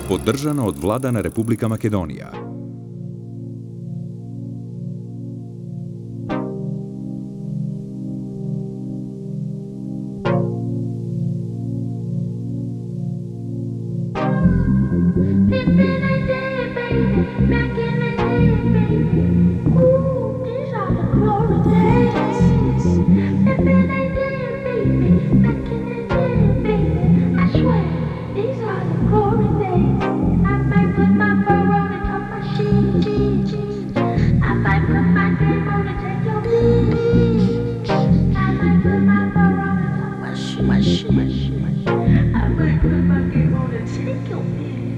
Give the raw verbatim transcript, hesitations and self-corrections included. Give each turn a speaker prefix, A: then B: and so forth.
A: Podržano od Vladana Republika Makedonija.
B: I might put my game on and take your man.